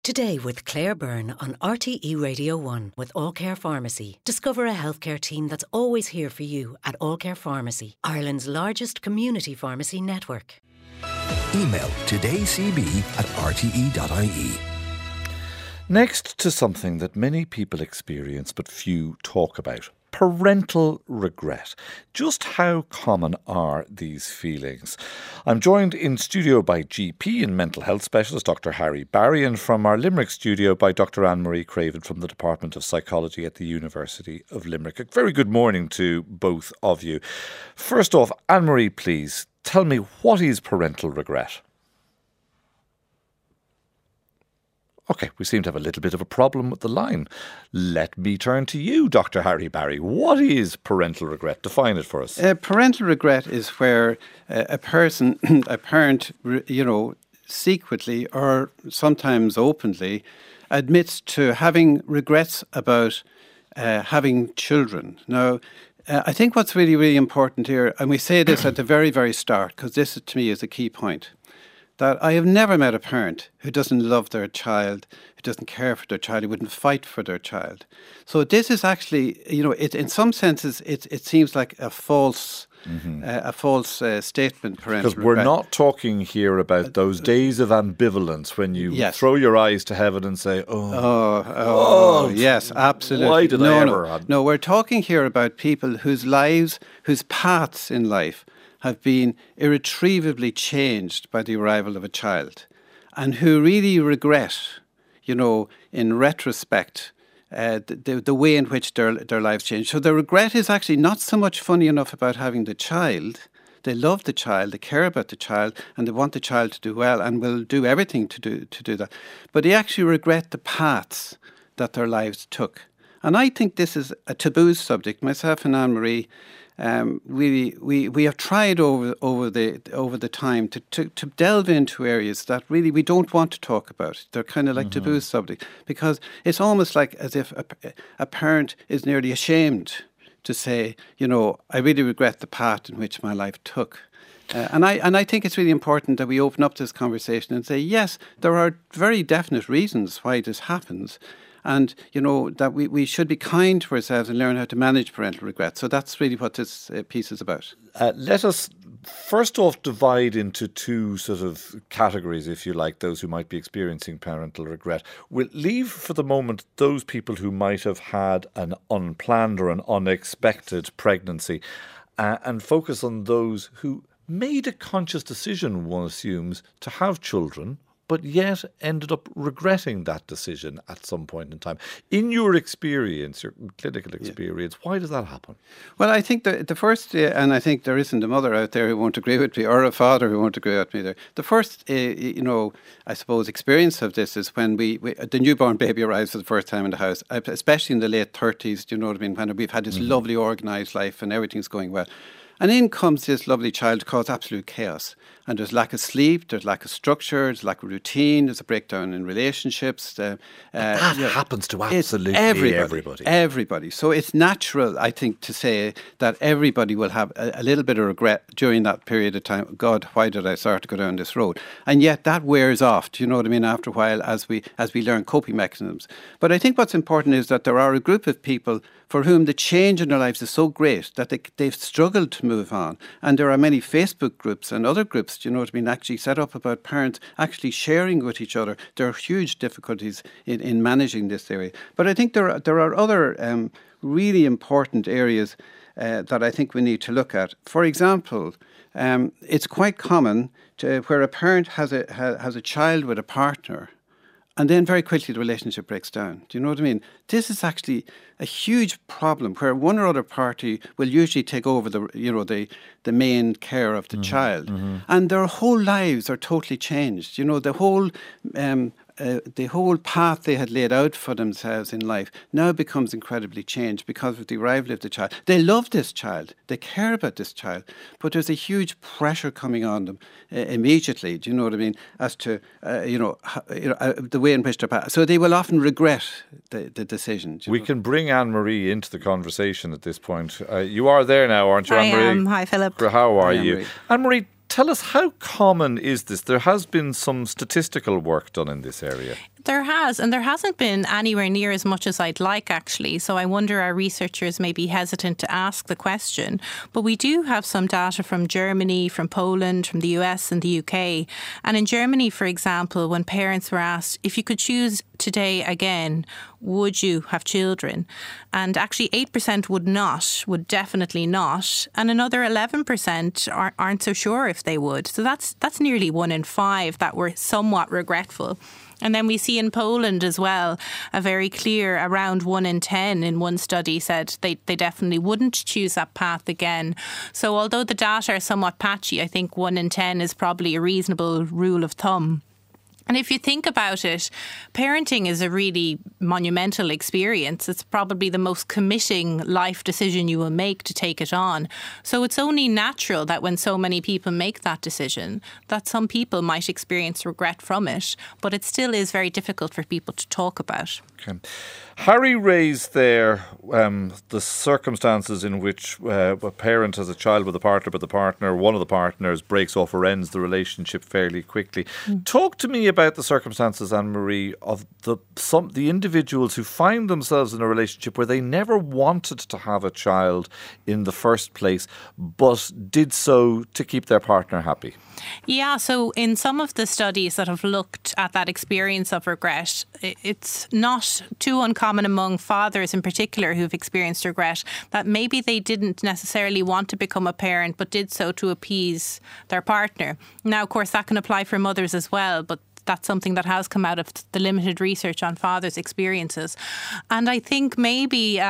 Today with Claire Byrne on RTE Radio 1 with All Care Pharmacy. Discover a healthcare team that's always here for you at All Care Pharmacy, Ireland's largest community pharmacy network. Email todaycb@rte.ie. Next to something that many people experience but few talk about. Parental regret. Just how common are these feelings? I'm joined in studio by GP and mental health specialist Dr. Harry Barry, and from our Limerick studio by Dr. Anne-Marie Craven from the Department of Psychology at the University of Limerick. A very good morning to both of you. First off, Anne-Marie, please tell me, what is parental regret? OK, we seem to have a little bit of a problem with the line. Let me turn to you, Dr. Harry Barry. What is parental regret? Define it for us. Parental regret is where a parent, secretly or sometimes openly admits to having regrets about having children. Now, I think what's really, really important here, and we say this at the very, very start, because this to me is a key point, that I have never met a parent who doesn't love their child, who doesn't care for their child, who wouldn't fight for their child. So this is actually, in some senses, it seems like a false statement. Because we're not talking here about those days of ambivalence when you throw your eyes to heaven and say, yes, absolutely. Why did I ever? No, we're talking here about people whose lives, whose paths in life have been irretrievably changed by the arrival of a child, and who really regret, in retrospect, the way in which their lives changed. So the regret is actually not so much, funny enough, about having the child. They love the child, they care about the child, and they want the child to do well, and will do everything to do that. But they actually regret the paths that their lives took. And I think this is a taboo subject. Myself and Anne-Marie, we have tried over the time to delve into areas that really we don't want to talk about. They're kind of like taboo subjects, because it's almost like as if a parent is nearly ashamed to say, I really regret the path in which my life took. And I think it's really important that we open up this conversation and say, yes, there are very definite reasons why this happens. And, that we should be kind to ourselves and learn how to manage parental regret. So that's really what this piece is about. Let us first off divide into two sort of categories, if you like, those who might be experiencing parental regret. We'll leave for the moment those people who might have had an unplanned or an unexpected pregnancy and focus on those who made a conscious decision, one assumes, to have children, but yet ended up regretting that decision at some point in time. In your experience, your clinical experience, why does that happen? Well, I think the first, and I think there isn't a mother out there who won't agree with me, or a father who won't agree with me there. The first, I suppose, experience of this is when the newborn baby arrives for the first time in the house, especially in the late 30s, do you know what I mean, when we've had this lovely organised life and everything's going well. And in comes this lovely child to cause absolute chaos. And there's lack of sleep, there's lack of structure, there's lack of routine, there's a breakdown in relationships. That happens to absolutely everybody. Everybody. So it's natural, I think, to say that everybody will have a little bit of regret during that period of time. God, why did I start to go down this road? And yet that wears off, do you know what I mean, after a while as we learn coping mechanisms. But I think what's important is that there are a group of people for whom the change in their lives is so great that they've struggled to move on. And there are many Facebook groups and other groups, do you know what I mean, actually set up about parents actually sharing with each other. There are huge difficulties in managing this area. But I think there are other really important areas that I think we need to look at. For example, it's quite common where a parent has a child with a partner, and then very quickly the relationship breaks down. Do you know what I mean? This is actually a huge problem where one or other party will usually take over the main care of the child, and their whole lives are totally changed. The whole path they had laid out for themselves in life now becomes incredibly changed because of the arrival of the child. They love this child, they care about this child, but there's a huge pressure coming on them immediately. Do you know what I mean? As to the way in which they're passed. So they will often regret the decision. We can bring Anne-Marie into the conversation at this point. You are there now, aren't you, Anne-Marie? I am. Hi, Philip. How are you? Anne-Marie, tell us, how common is this? There has been some statistical work done in this area. There has, and there hasn't been anywhere near as much as I'd like, actually. So I wonder our researchers may be hesitant to ask the question. But we do have some data from Germany, from Poland, from the US and the UK. And in Germany, for example, when parents were asked, if you could choose today again, would you have children? And actually 8% would definitely not. And another 11% aren't so sure if they would. So that's nearly 1 in 5 that were somewhat regretful. And then we see in Poland as well, a very clear around 1 in 10 in one study said they definitely wouldn't choose that path again. So although the data are somewhat patchy, I think 1 in 10 is probably a reasonable rule of thumb. And if you think about it, parenting is a really monumental experience. It's probably the most committing life decision you will make to take it on. So it's only natural that when so many people make that decision, that some people might experience regret from it, but it still is very difficult for people to talk about. Okay. Harry raised there the circumstances in which a parent has a child with a partner, but the partner, one of the partners, breaks off or ends the relationship fairly quickly. Talk to me about the circumstances, Anne-Marie, of the individuals who find themselves in a relationship where they never wanted to have a child in the first place, but did so to keep their partner happy. Yeah, so in some of the studies that have looked at that experience of regret, it's not too uncommon among fathers in particular who've experienced regret that maybe they didn't necessarily want to become a parent but did so to appease their partner. Now, of course, that can apply for mothers as well, but that's something that has come out of the limited research on fathers' experiences. And I think maybe,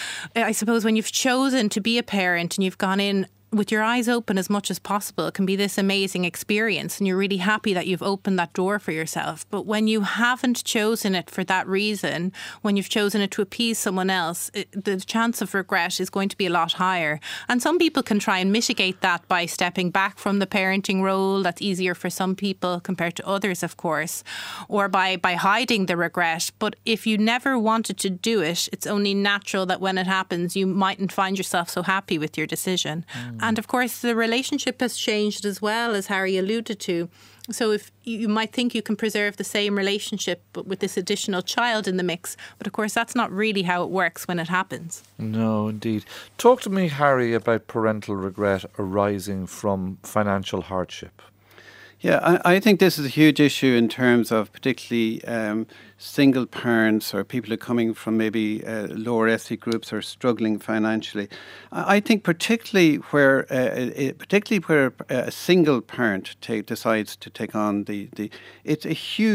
I suppose when you've chosen to be a parent and you've gone in with your eyes open as much as possible, it can be this amazing experience and you're really happy that you've opened that door for yourself. But when you haven't chosen it for that reason, when you've chosen it to appease someone else, the chance of regret is going to be a lot higher. And some people can try and mitigate that by stepping back from the parenting role. That's easier for some people compared to others, of course, or by hiding the regret. But if you never wanted to do it, it's only natural that when it happens, you mightn't find yourself so happy with your decision. And of course, the relationship has changed as well, as Harry alluded to. So if you might think you can preserve the same relationship, but with this additional child in the mix. But of course, that's not really how it works when it happens. No, indeed. Talk to me, Harry, about parental regret arising from financial hardship. Yeah, I think this is a huge issue in terms of particularly single parents or people who are coming from maybe lower ethnic groups or struggling financially. I think particularly where a single parent decides to take on it's a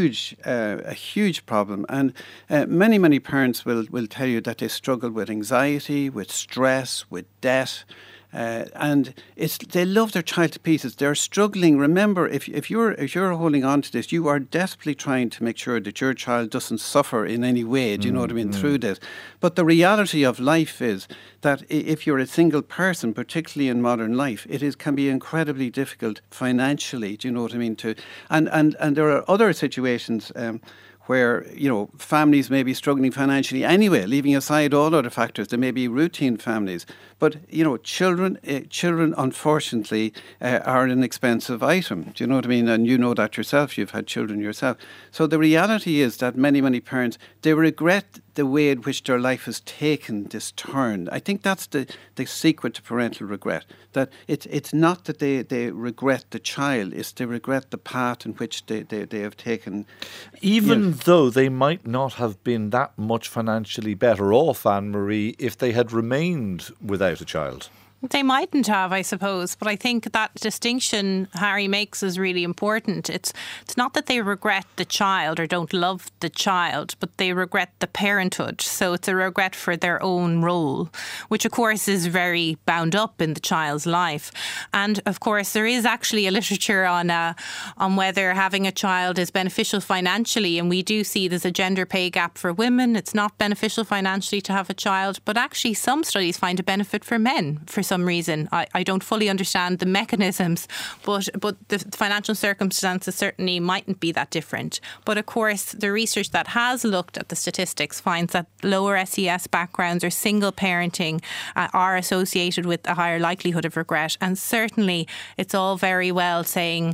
huge problem, and many parents will tell you that they struggle with anxiety, with stress, with debt. And they love their child to pieces. They're struggling. Remember, if you're holding on to this, you are desperately trying to make sure that your child doesn't suffer in any way. Do you know what I mean? Through this, but the reality of life is that if you're a single person, particularly in modern life, can be incredibly difficult financially. Do you know what I mean? And there are other situations. Where, families may be struggling financially anyway, leaving aside all other factors. There may be routine families. But, children unfortunately, are an expensive item. Do you know what I mean? And you know that yourself. You've had children yourself. So the reality is that many parents, they regret the way in which their life has taken this turn. I think that's the secret to parental regret. That it's not that they regret the child, it's they regret the path in which they have taken. Even though they might not have been that much financially better off, Anne-Marie, if they had remained without a child. They mightn't have, I suppose, but I think that distinction Harry makes is really important. It's not that they regret the child or don't love the child, but they regret the parenthood. So it's a regret for their own role, which of course is very bound up in the child's life. And of course, there is actually a literature on whether having a child is beneficial financially, and we do see there's a gender pay gap for women. It's not beneficial financially to have a child, but actually some studies find a benefit for men for some reason. I don't fully understand the mechanisms, but the financial circumstances certainly mightn't be that different. But of course, the research that has looked at the statistics finds that lower SES backgrounds or single parenting are associated with a higher likelihood of regret. And certainly it's all very well saying,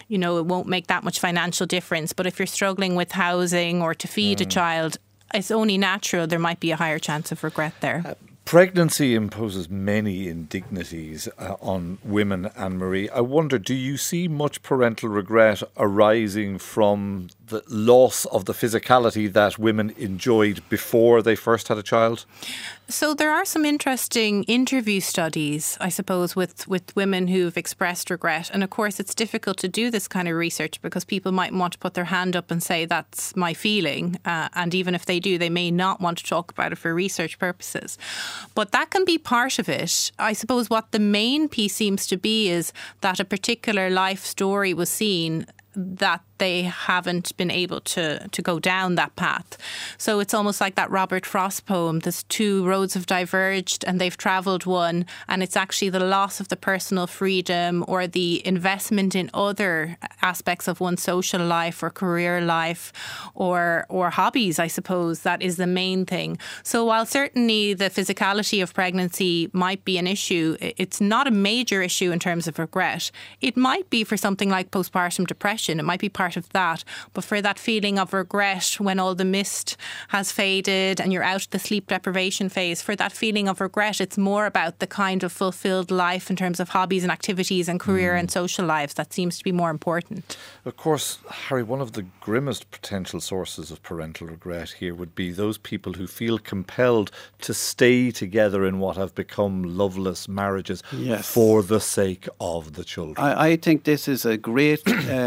it won't make that much financial difference. But if you're struggling with housing or to feed a child, it's only natural there might be a higher chance of regret there. Pregnancy imposes many indignities on women, Anne-Marie. I wonder, do you see much parental regret arising from the loss of the physicality that women enjoyed before they first had a child? So there are some interesting interview studies, I suppose, with women who've expressed regret. And of course, it's difficult to do this kind of research because people might want to put their hand up and say, that's my feeling. And even if they do, they may not want to talk about it for research purposes. But that can be part of it. I suppose what the main piece seems to be is that a particular life story was seen that they haven't been able to go down that path. So it's almost like that Robert Frost poem, there's two roads have diverged and they've travelled one, and it's actually the loss of the personal freedom or the investment in other aspects of one's social life or career life or hobbies, I suppose, that is the main thing. So while certainly the physicality of pregnancy might be an issue, it's not a major issue in terms of regret. It might be for something like postpartum depression. It might be part of that. But for that feeling of regret when all the mist has faded and you're out of the sleep deprivation phase, for that feeling of regret, it's more about the kind of fulfilled life in terms of hobbies and activities and career and social lives that seems to be more important. Of course, Harry, one of the grimmest potential sources of parental regret here would be those people who feel compelled to stay together in what have become loveless marriages for the sake of the children. I think this is a great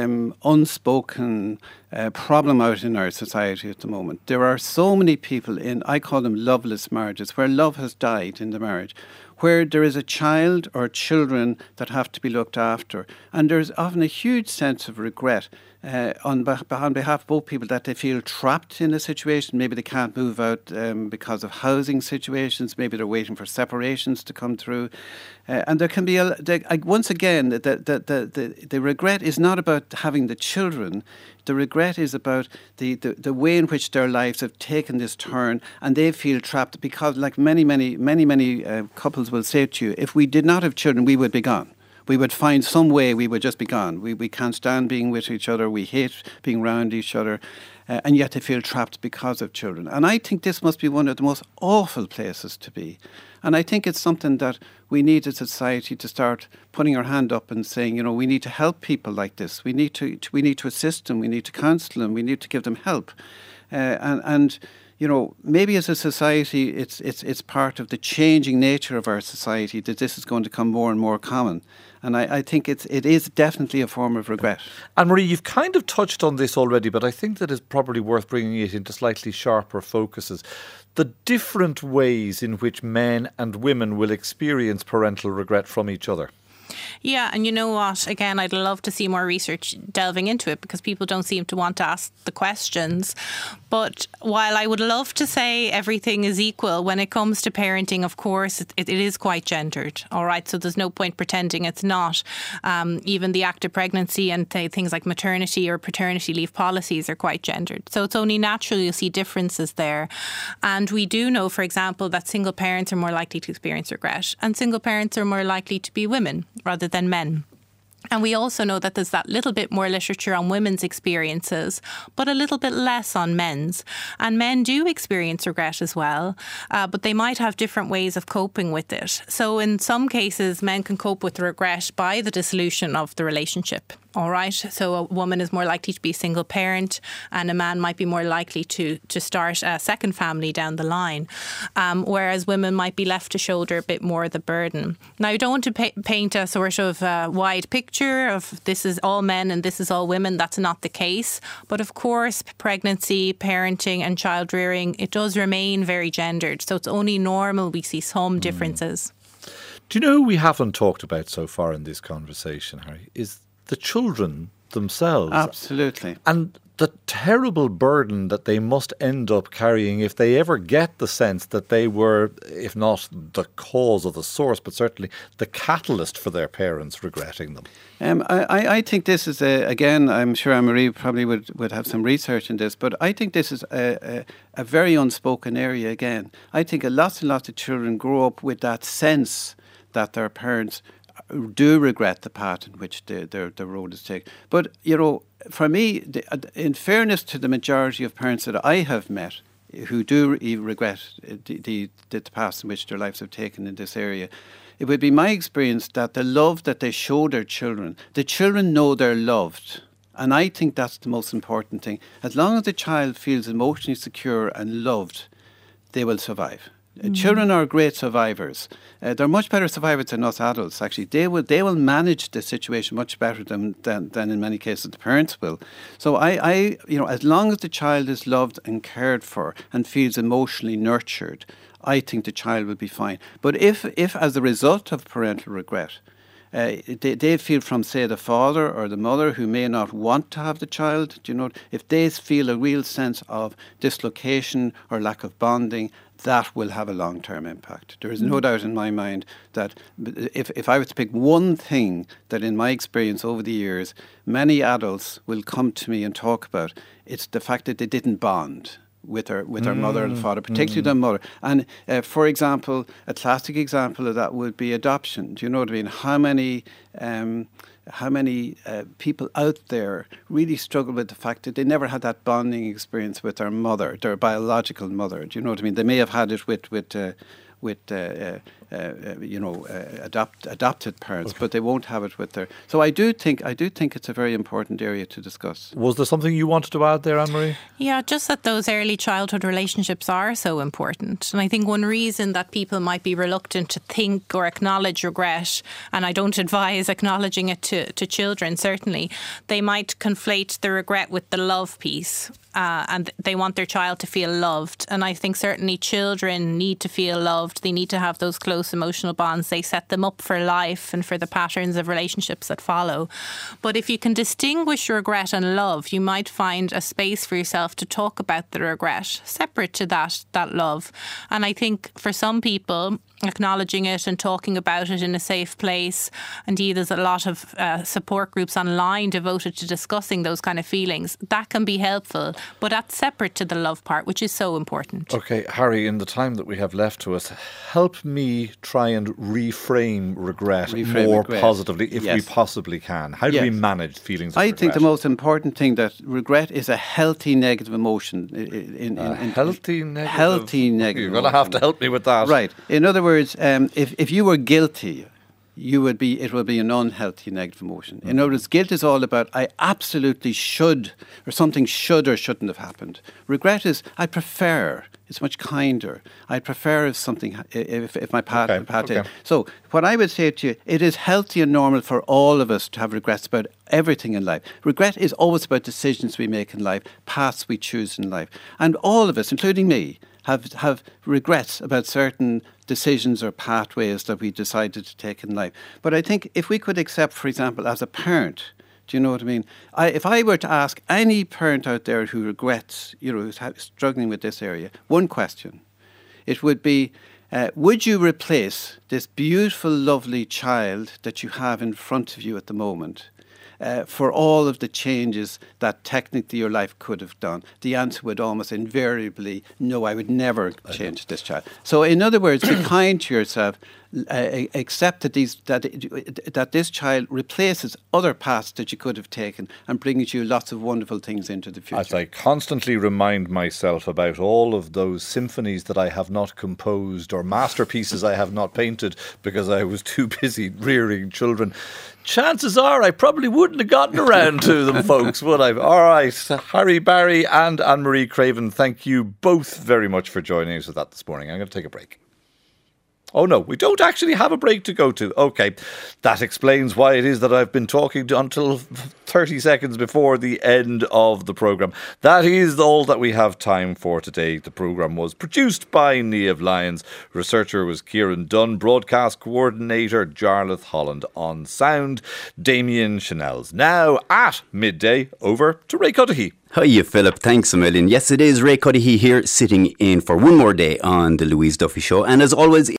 unspoken problem out in our society at the moment. There are so many people in, I call them loveless marriages, where love has died in the marriage, where there is a child or children that have to be looked after. And there's often a huge sense of regret on behalf of both people, that they feel trapped in a situation. Maybe they can't move out because of housing situations. Maybe they're waiting for separations to come through. And there can be, once again, the regret is not about having the children. The regret is about the way in which their lives have taken this turn, and they feel trapped because, like many couples will say to you, if we did not have children, we would be gone. We would find some way we would just be gone. We can't stand being with each other. We hate being around each other. And yet they feel trapped because of children. And I think this must be one of the most awful places to be. And I think it's something that we need as a society to start putting our hand up and saying, we need to help people like this. We need to assist them. We need to counsel them. We need to give them help. Maybe as a society, it's part of the changing nature of our society that this is going to become more and more common. And I think it is definitely a form of regret. Anne-Marie, you've kind of touched on this already, but I think that it's probably worth bringing it into slightly sharper focuses. The different ways in which men and women will experience parental regret from each other. Yeah, and you know what? Again, I'd love to see more research delving into it because people don't seem to want to ask the questions. But while I would love to say everything is equal, when it comes to parenting, of course, it is quite gendered. All right, so there's no point pretending it's not. Even the act of pregnancy and things like maternity or paternity leave policies are quite gendered. So it's only natural you'll see differences there. And we do know, for example, that single parents are more likely to experience regret, and single parents are more likely to be women rather than men. And we also know that there's that little bit more literature on women's experiences, but a little bit less on men's. And men do experience regret as well, but they might have different ways of coping with it. So in some cases, men can cope with regret by the dissolution of the relationship. All right. So a woman is more likely to be a single parent, and a man might be more likely to start a second family down the line, whereas women might be left to shoulder a bit more of the burden. Now, I don't want to paint a sort of wide picture of this is all men and this is all women. That's not the case. But of course, pregnancy, parenting and child rearing, it does remain very gendered. So it's only normal we see some differences. Do you know who we haven't talked about so far in this conversation, Harry, is the children themselves. Absolutely. And the terrible burden that they must end up carrying if they ever get the sense that they were, if not the cause or the source, but certainly the catalyst for their parents regretting them. I think this is, again, I'm sure Anne-Marie probably would have some research in this, but I think this is a very unspoken area again. I think lots and lots of children grow up with that sense that their parents do regret the path in which the road is taken. But, for me, in fairness to the majority of parents that I have met who do regret the path in which their lives have taken in this area, it would be my experience that the love that they show their children, the children know they're loved. And I think that's the most important thing. As long as the child feels emotionally secure and loved, they will survive. Children are great survivors. They're much better survivors than us adults, actually. They will manage the situation much better than in many cases the parents will. So I as long as the child is loved and cared for and feels emotionally nurtured, I think the child will be fine. But if as a result of parental regret, they feel from, say, the father or the mother who may not want to have the child, if they feel a real sense of dislocation or lack of bonding, that will have a long-term impact. There is no doubt in my mind that if I was to pick one thing that in my experience over the years, many adults will come to me and talk about, it's the fact that they didn't bond with their mother and father, particularly their mother. And for example, a classic example of that would be adoption. Do you know what I mean? How many people out there really struggle with the fact that they never had that bonding experience with their mother, their biological mother. Do you know what I mean? They may have had it with adopted parents, but they won't have it with their. So I do think it's a very important area to discuss. Was there something you wanted to add there, Anne-Marie? Yeah, just that those early childhood relationships are so important. And I think one reason that people might be reluctant to think or acknowledge regret, and I don't advise acknowledging it to children, certainly, they might conflate the regret with the love piece. And they want their child to feel loved. And I think certainly children need to feel loved. They need to have those close emotional bonds. They set them up for life and for the patterns of relationships that follow. But if you can distinguish regret and love, you might find a space for yourself to talk about the regret separate to that love. And I think for some people, acknowledging it and talking about it in a safe place. Indeed, there's a lot of support groups online devoted to discussing those kind of feelings. That can be helpful, but that's separate to the love part, which is so important. Okay, Harry, in the time that we have left to us, help me try and reframe regret more positively if we possibly can. How do we manage feelings of regret? I think the most important thing that regret is a healthy negative emotion. Healthy negative? Healthy negative You're going to have to help me with that. Right. In other words, if you were guilty, it would be an unhealthy negative emotion. In other words, guilt is all about I absolutely should, or something should or shouldn't have happened. Regret is I prefer. It's much kinder. I prefer if my path. So what I would say to you, it is healthy and normal for all of us to have regrets about everything in life. Regret is always about decisions we make in life, paths we choose in life, and all of us, including me, have regrets about certain decisions or pathways that we decided to take in life. But I think if we could accept, for example, as a parent, do you know what I mean? If I were to ask any parent out there who regrets, who's struggling with this area, one question, it would be, would you replace this beautiful, lovely child that you have in front of you at the moment for all of the changes that technically your life could have done? The answer would almost invariably, no, I would never change this child. So in other words, be kind to yourself, accept that this child replaces other paths that you could have taken and brings you lots of wonderful things into the future. As I constantly remind myself about all of those symphonies that I have not composed or masterpieces I have not painted because I was too busy rearing children, chances are I probably wouldn't have gotten around to them, folks, would I? All right, Harry Barry and Anne-Marie Craven, thank you both very much for joining us with that this morning. I'm going to take a break. Oh no, we don't actually have a break to go to. Okay, that explains why it is that I've been talking until 30 seconds before the end of the programme. That is all that we have time for today. The programme was produced by Niamh Lyons. Researcher was Kieran Dunn. Broadcast coordinator Jarlath Holland. On sound, Damien Chanels. Now at midday, over to Ray Cudahy. Hiya, Philip. Thanks a million. Yes, it is Ray Cudahy here, sitting in for one more day on the Louise Duffy Show. And as always,